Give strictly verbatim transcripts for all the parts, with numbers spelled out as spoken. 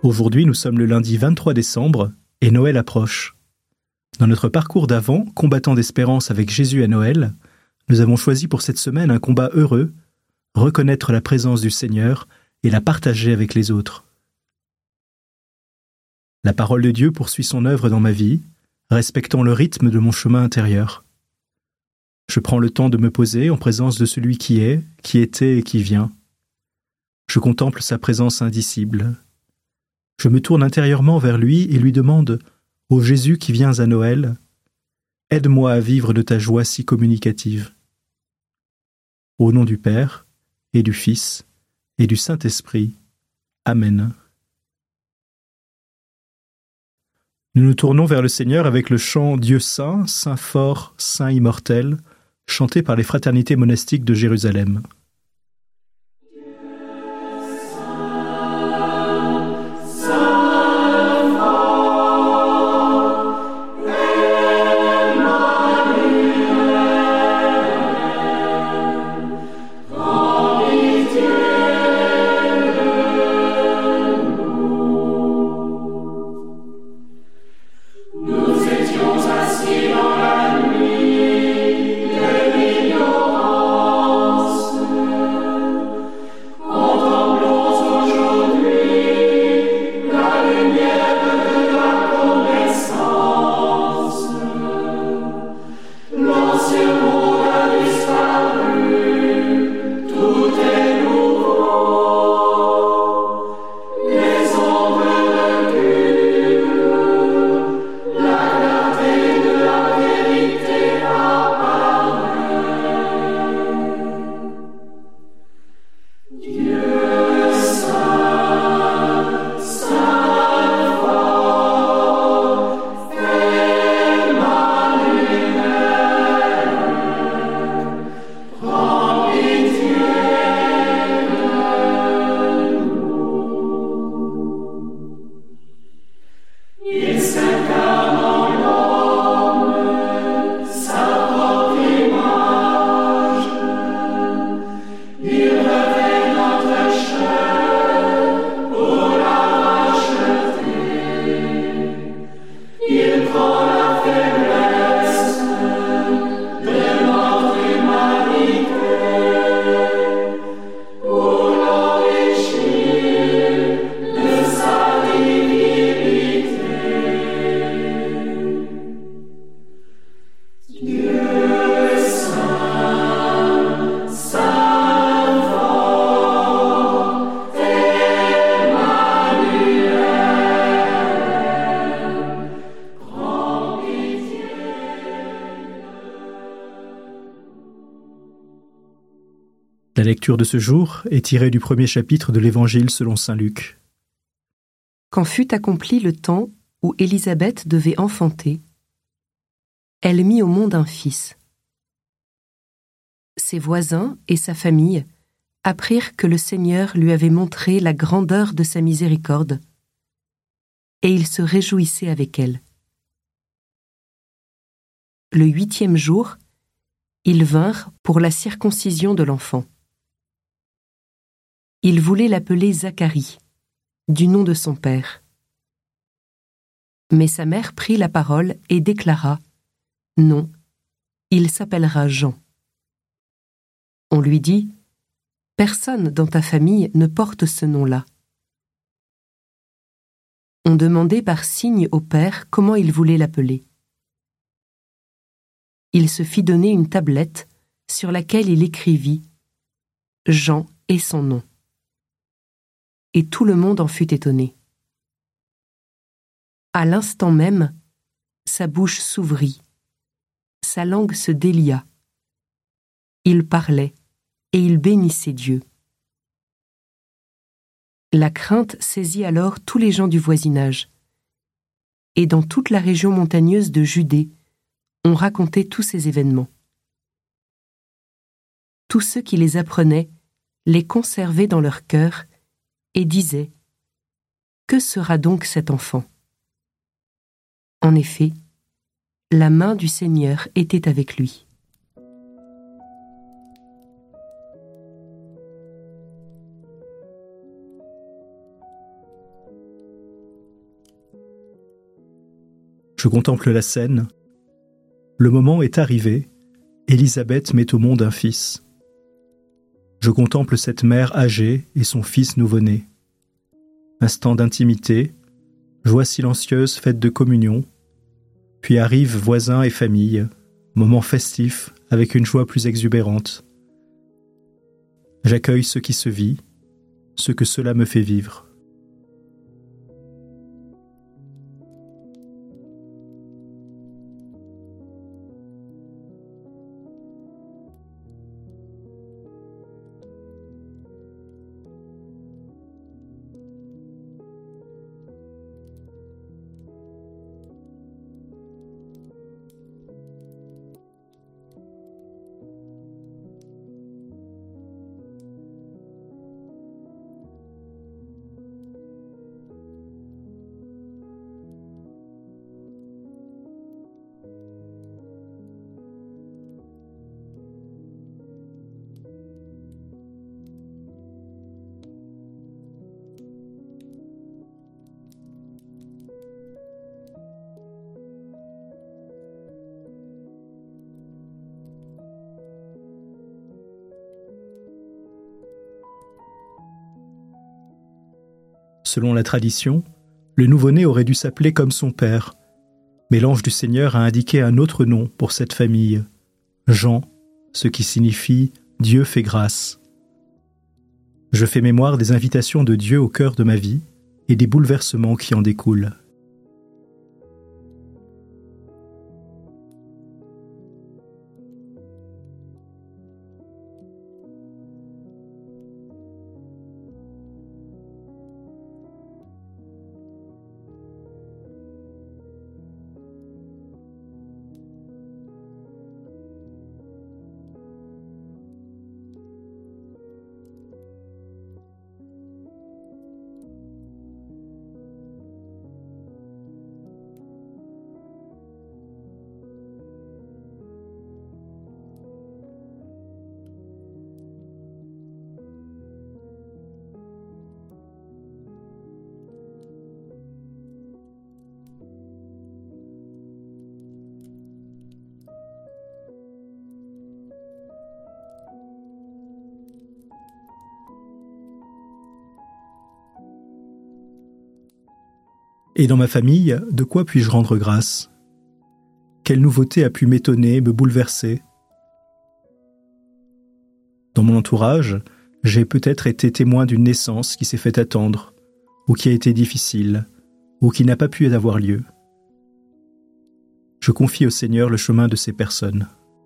Aujourd'hui, nous sommes le lundi vingt-trois décembre et Noël approche. Dans notre parcours d'Avent, combattant d'espérance avec Jésus à Noël, nous avons choisi pour cette semaine un combat heureux, reconnaître la présence du Seigneur et la partager avec les autres. La parole de Dieu poursuit son œuvre dans ma vie, respectant le rythme de mon chemin intérieur. Je prends le temps de me poser en présence de celui qui est, qui était et qui vient. Je contemple sa présence indicible. Je me tourne intérieurement vers lui et lui demande « Ô Jésus qui viens à Noël, aide-moi à vivre de ta joie si communicative. » Au nom du Père, et du Fils, et du Saint-Esprit. Amen. Nous nous tournons vers le Seigneur avec le chant « Dieu saint, saint fort, saint immortel » chanté par les fraternités monastiques de Jérusalem. La lecture de ce jour est tirée du premier chapitre de l'Évangile selon saint Luc. Quand fut accompli le temps où Élisabeth devait enfanter, elle mit au monde un fils. Ses voisins et sa famille apprirent que le Seigneur lui avait montré la grandeur de sa miséricorde, et ils se réjouissaient avec elle. Le huitième jour, ils vinrent pour la circoncision de l'enfant. Ils voulaient l'appeler Zacharie, du nom de son père. Mais sa mère prit la parole et déclara « Non, il s'appellera Jean. » On lui dit « Personne dans ta famille ne porte ce nom-là. » On demandait par signe au père comment il voulait l'appeler. Il se fit donner une tablette sur laquelle il écrivit « Jean et son nom. » Et tout le monde en fut étonné. À l'instant même, sa bouche s'ouvrit, sa langue se délia. Il parlait et il bénissait Dieu. La crainte saisit alors tous les gens du voisinage, et dans toute la région montagneuse de Judée, on racontait tous ces événements. Tous ceux qui les apprenaient les conservaient dans leur cœur et disaient « Que sera donc cet enfant ?» En effet, la main du Seigneur était avec lui. Je contemple la scène. Le moment est arrivé. Élisabeth met au monde un fils. Je contemple cette mère âgée et son fils nouveau-né. Instant d'intimité, joie silencieuse faite de communion, puis arrivent voisins et famille, moment festif avec une joie plus exubérante. J'accueille ce qui se vit, ce que cela me fait vivre. Selon la tradition, le nouveau-né aurait dû s'appeler comme son père, mais l'ange du Seigneur a indiqué un autre nom pour cette famille, Jean, ce qui signifie « Dieu fait grâce ». Je fais mémoire des invitations de Dieu au cœur de ma vie et des bouleversements qui en découlent. Et dans ma famille, de quoi puis-je rendre grâce ? Quelle nouveauté a pu m'étonner, me bouleverser ? Dans mon entourage, j'ai peut-être été témoin d'une naissance qui s'est fait attendre, ou qui a été difficile, ou qui n'a pas pu avoir lieu. Je confie au Seigneur le chemin de ces personnes.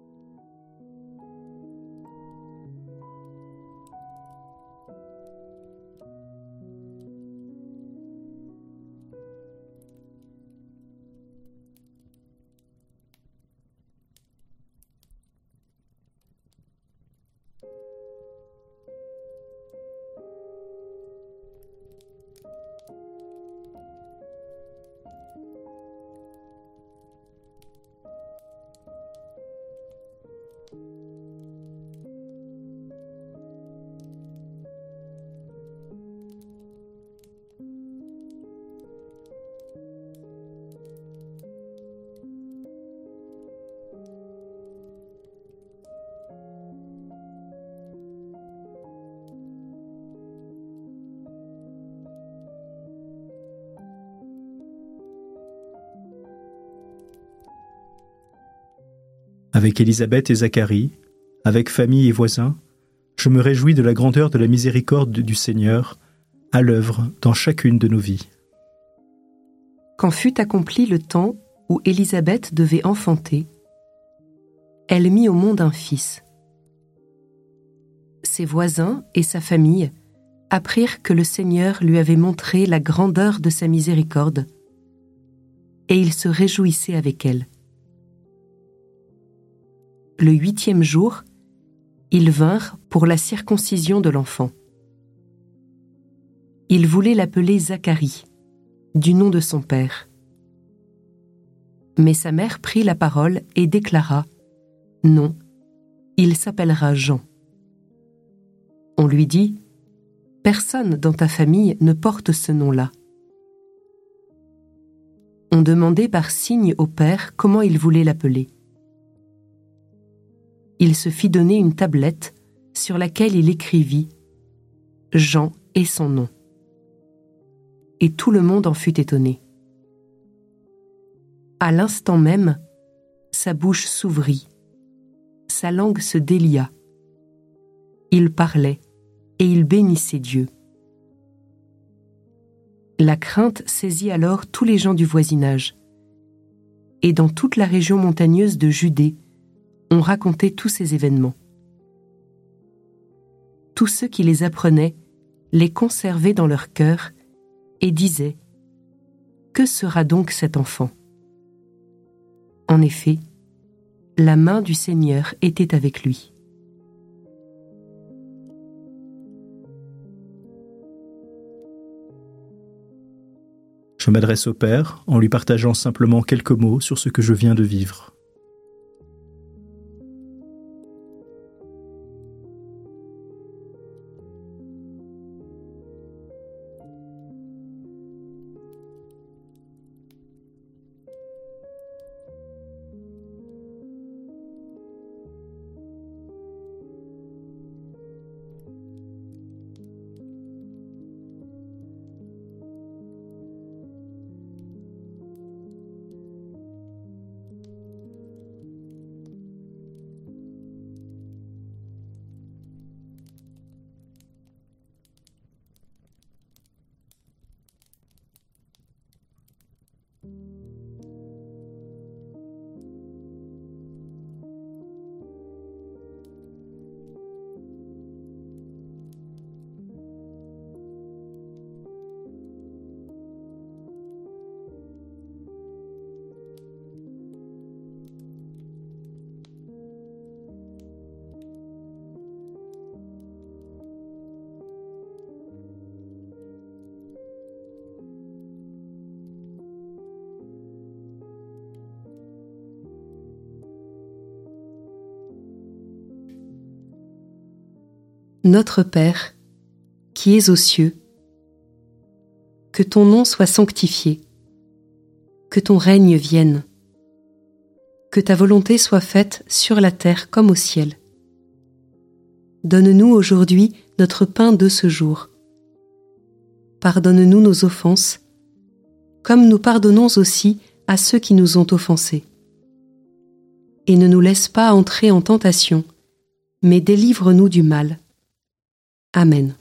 Avec Élisabeth et Zacharie, avec famille et voisins, je me réjouis de la grandeur de la miséricorde du Seigneur, à l'œuvre dans chacune de nos vies. Quand fut accompli le temps où Élisabeth devait enfanter, elle mit au monde un fils. Ses voisins et sa famille apprirent que le Seigneur lui avait montré la grandeur de sa miséricorde, et ils se réjouissaient avec elle. Le huitième jour, ils vinrent pour la circoncision de l'enfant. Ils voulaient l'appeler Zacharie, du nom de son père. Mais sa mère prit la parole et déclara « Non, il s'appellera Jean ». On lui dit « Personne dans ta famille ne porte ce nom-là ». ont demandé par signe au Père comment il voulait l'appeler. Il se fit donner une tablette sur laquelle il écrivit « Jean et son nom ». Et tout le monde en fut étonné. À l'instant même, sa bouche s'ouvrit, sa langue se délia. Il parlait et il bénissait Dieu. La crainte saisit alors tous les gens du voisinage. Et dans toute la région montagneuse de Judée, on racontait tous ces événements. Tous ceux qui les apprenaient les conservaient dans leur cœur et disaient « Que sera donc cet enfant ?» En effet, la main du Seigneur était avec lui. Je m'adresse au Père en lui partageant simplement quelques mots sur ce que je viens de vivre. Notre Père, qui es aux cieux, que ton nom soit sanctifié, que ton règne vienne, que ta volonté soit faite sur la terre comme au ciel. Donne-nous aujourd'hui notre pain de ce jour. Pardonne-nous nos offenses, comme nous pardonnons aussi à ceux qui nous ont offensés. Et ne nous laisse pas entrer en tentation, mais délivre-nous du mal. Amen.